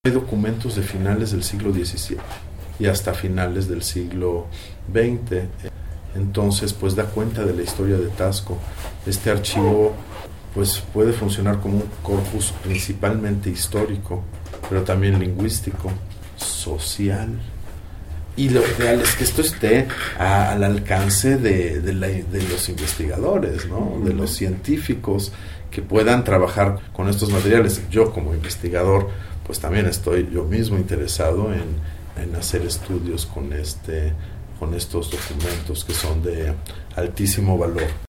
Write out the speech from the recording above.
Hay documentos de finales del siglo XVII y hasta finales del siglo XX. Entonces, pues da cuenta de la historia de Taxco. Este archivo pues puede funcionar como un corpus principalmente histórico, pero también lingüístico, social. Y lo ideal es que esto esté al alcance de los investigadores, ¿no? De los científicos que puedan trabajar con estos materiales. Yo como investigador, pues también estoy yo mismo interesado en hacer estudios con estos documentos que son de altísimo valor.